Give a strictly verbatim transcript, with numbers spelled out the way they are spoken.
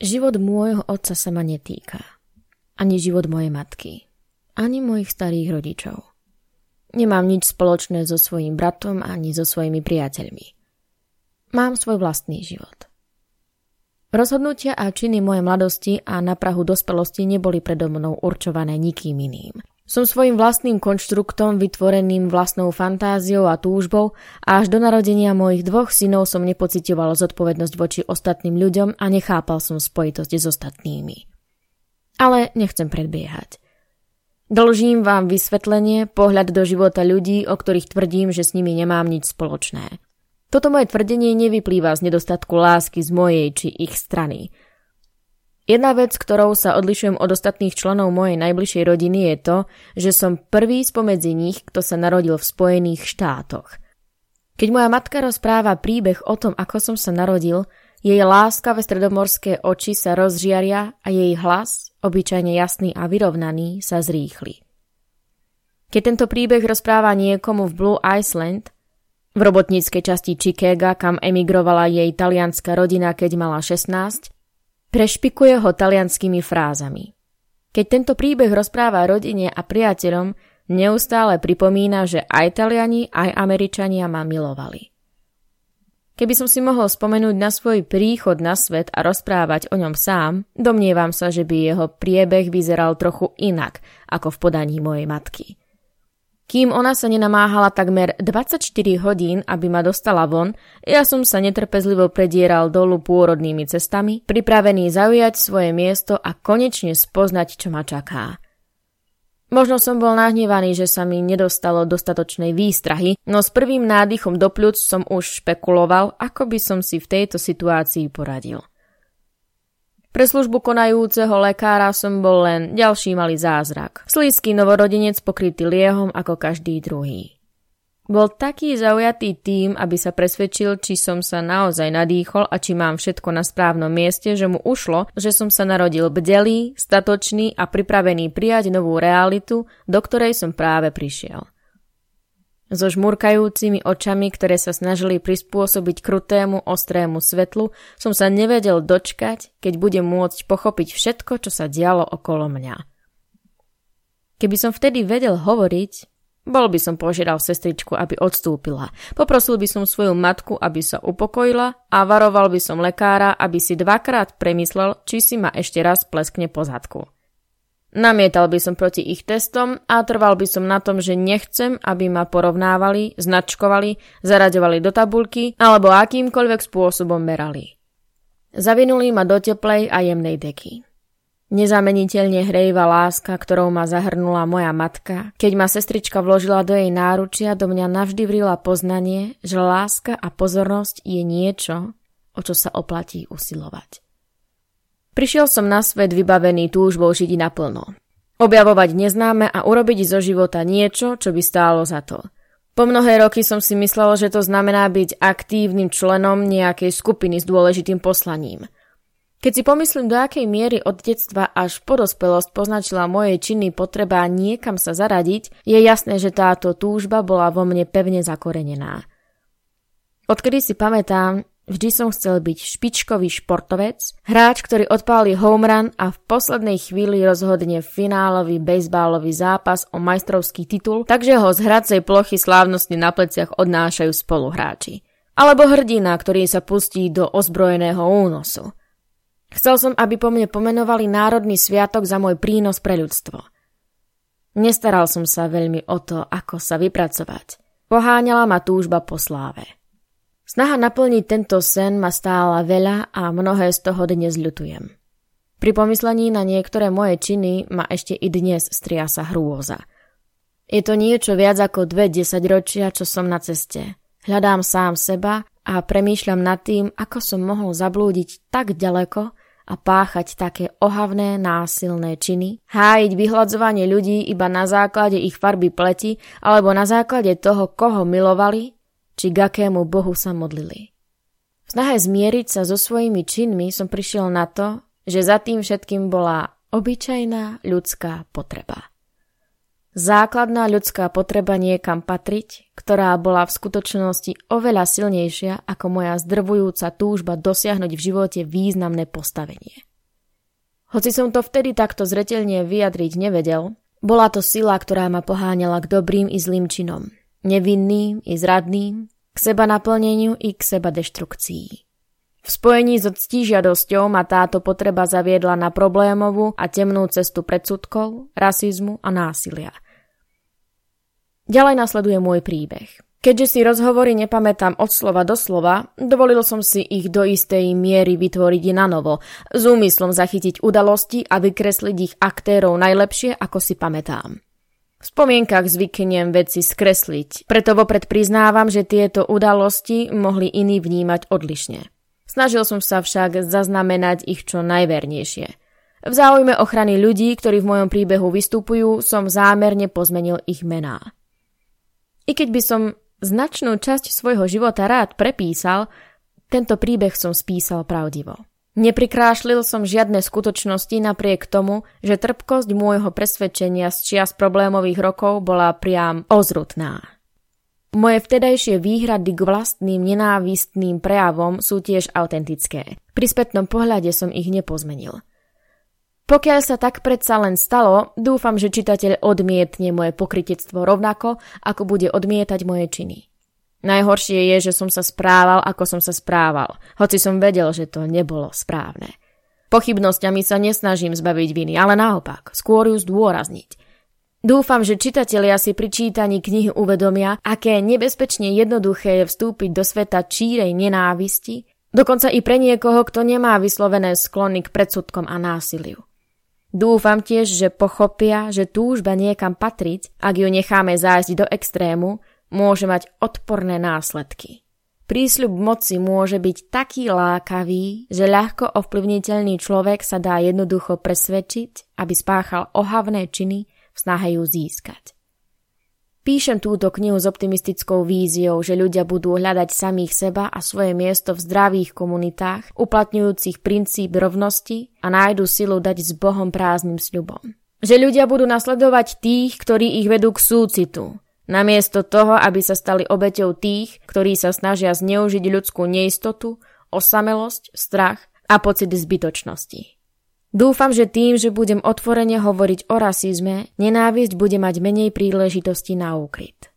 Život môjho otca sa ma netýka. Ani život mojej matky. Ani mojich starých rodičov. Nemám nič spoločné so svojím bratom ani so svojimi priateľmi. Mám svoj vlastný život. Rozhodnutia a činy mojej mladosti a na prahu dospelosti neboli predo mnou určované nikým iným. Som svojím vlastným konštruktom vytvoreným vlastnou fantáziou a túžbou a až do narodenia mojich dvoch synov som nepociťoval zodpovednosť voči ostatným ľuďom a nechápal som spojitosť s ostatnými. Ale nechcem predbiehať. Dlžím vám vysvetlenie, pohľad do života ľudí, o ktorých tvrdím, že s nimi nemám nič spoločné. Toto moje tvrdenie nevyplýva z nedostatku lásky z mojej či ich strany. Jedna vec, ktorou sa odlišujem od ostatných členov mojej najbližšej rodiny, je to, že som prvý spomedzi nich, kto sa narodil v Spojených štátoch. Keď moja matka rozpráva príbeh o tom, ako som sa narodil, jej láskavé stredomorské oči sa rozžiaria a jej hlas, obyčajne jasný a vyrovnaný, sa zrýchli. Keď tento príbeh rozpráva niekomu v Blue Island, v robotníckej časti Chicaga, kam emigrovala jej talianska rodina, keď mala šestnásť, prešpikuje ho talianskými frázami. Keď tento príbeh rozpráva rodine a priateľom, neustále pripomína, že aj Taliani, aj Američania ma milovali. Keby som si mohol spomenúť na svoj príchod na svet a rozprávať o ňom sám, domnievam sa, že by jeho priebeh vyzeral trochu inak ako v podaní mojej matky. Kým ona sa nenamáhala takmer dvadsaťštyri hodín, aby ma dostala von, ja som sa netrpezlivo predieral dolu pôrodnými cestami, pripravený zaujať svoje miesto a konečne spoznať, čo ma čaká. Možno som bol nahnevaný, že sa mi nedostalo dostatočnej výstrahy, no s prvým nádychom do pľúc som už špekuloval, ako by som si v tejto situácii poradil. Pre službu konajúceho lekára som bol len ďalší malý zázrak. Slízky novorodenec pokrytý liehom ako každý druhý. Bol taký zaujatý tým, aby sa presvedčil, či som sa naozaj nadýchol a či mám všetko na správnom mieste, že mu ušlo, že som sa narodil bdelý, statočný a pripravený prijať novú realitu, do ktorej som práve prišiel. So žmurkajúcimi očami, ktoré sa snažili prispôsobiť krutému, ostrému svetlu, som sa nevedel dočkať, keď budem môcť pochopiť všetko, čo sa dialo okolo mňa. Keby som vtedy vedel hovoriť, bol by som požiadal sestričku, aby odstúpila. Poprosil by som svoju matku, aby sa upokojila a varoval by som lekára, aby si dvakrát premyslel, či si ma ešte raz pleskne po zadku. Namietal by som proti ich testom a trval by som na tom, že nechcem, aby ma porovnávali, značkovali, zaraďovali do tabuľky alebo akýmkoľvek spôsobom merali. Zavinuli ma do teplej a jemnej deky. Nezameniteľne hrejivá láska, ktorou ma zahrnula moja matka, keď ma sestrička vložila do jej náručia, do mňa navždy vrila poznanie, že láska a pozornosť je niečo, o čo sa oplatí usilovať. Prišiel som na svet vybavený túžbou žiť naplno. Objavovať neznáme a urobiť zo života niečo, čo by stálo za to. Po mnohé roky som si myslel, že to znamená byť aktívnym členom nejakej skupiny s dôležitým poslaním. Keď si pomyslím, do akej miery od detstva až po dospelosť poznačila moje činy potreba niekam sa zaradiť, je jasné, že táto túžba bola vo mne pevne zakorenená. Odkedy si pamätám, vždy som chcel byť špičkový športovec, hráč, ktorý odpáli home run a v poslednej chvíli rozhodne finálový bejsbalový zápas o majstrovský titul, takže ho z hracej plochy slávnostne na pleciach odnášajú spoluhráči. Alebo hrdina, ktorý sa pustí do ozbrojeného únosu. Chcel som, aby po mne pomenovali národný sviatok za môj prínos pre ľudstvo. Nestaral som sa veľmi o to, ako sa vypracovať. Poháňala ma túžba po sláve. Snaha naplniť tento sen ma stála veľa a mnohé z toho dnes ľutujem. Pri pomyslení na niektoré moje činy ma ešte i dnes striasa hrôza. Je to niečo viac ako dve desaťročia, čo som na ceste. Hľadám sám seba a premýšľam nad tým, ako som mohol zablúdiť tak ďaleko a páchať také ohavné, násilné činy, hájiť vyhľadzovanie ľudí iba na základe ich farby pleti alebo na základe toho, koho milovali, či k akému bohu sa modlili. V snahe zmieriť sa so svojimi činmi som prišiel na to, že za tým všetkým bola obyčajná ľudská potreba. Základná ľudská potreba niekam patriť, ktorá bola v skutočnosti oveľa silnejšia ako moja zdrvujúca túžba dosiahnuť v živote významné postavenie. Hoci som to vtedy takto zreteľne vyjadriť nevedel, bola to sila, ktorá ma poháňala k dobrým i zlým činom, nevinným i zradným, k seba naplneniu i k seba deštrukcii. V spojení so ctižiadosťou ma táto potreba zaviedla na problémovú a temnú cestu predsudkov, rasizmu a násilia. Ďalej nasleduje môj príbeh. Keďže si rozhovory nepamätám od slova do slova, dovolil som si ich do istej miery vytvoriť na novo, s úmyslom zachytiť udalosti a vykresliť ich aktérov najlepšie, ako si pamätám. V spomienkach zvyknem veci skresliť, preto vopred priznávam, že tieto udalosti mohli iní vnímať odlišne. Snažil som sa však zaznamenať ich čo najvernejšie. V záujme ochrany ľudí, ktorí v mojom príbehu vystupujú, som zámerne pozmenil ich mená. I keď by som značnú časť svojho života rád prepísal, tento príbeh som spísal pravdivo. Neprikrášlil som žiadne skutočnosti napriek tomu, že trpkosť môjho presvedčenia z čias problémových rokov bola priam ozrutná. Moje vtedajšie výhrady k vlastným nenávistným prejavom sú tiež autentické. Pri spätnom pohľade som ich nepozmenil. Pokiaľ sa tak predsa len stalo, dúfam, že čitateľ odmietne moje pokrytectvo rovnako, ako bude odmietať moje činy. Najhoršie je, že som sa správal, ako som sa správal, hoci som vedel, že to nebolo správne. Pochybnosťami sa nesnažím zbaviť viny, ale naopak, skôr ju zdôrazniť. Dúfam, že čitatelia si pri čítaní knihy uvedomia, aké nebezpečne jednoduché je vstúpiť do sveta čírej nenávisti, dokonca i pre niekoho, kto nemá vyslovené sklony k predsudkom a násiliu. Dúfam tiež, že pochopia, že túžba niekam patriť, ak ju necháme zájsť do extrému, môže mať odporné následky. Prísľub moci môže byť taký lákavý, že ľahko ovplyvniteľný človek sa dá jednoducho presvedčiť, aby spáchal ohavné činy v snahe ju získať. Píšem túto knihu s optimistickou víziou, že ľudia budú hľadať samých seba a svoje miesto v zdravých komunitách, uplatňujúcich princíp rovnosti a nájdu silu dať s Bohom prázdnym sľubom. Že ľudia budú nasledovať tých, ktorí ich vedú k súcitu, namiesto toho, aby sa stali obeťou tých, ktorí sa snažia zneužiť ľudskú neistotu, osamelosť, strach a pocit zbytočnosti. Dúfam, že tým, že budem otvorene hovoriť o rasizme, nenávisť bude mať menej príležitosti na úkryt.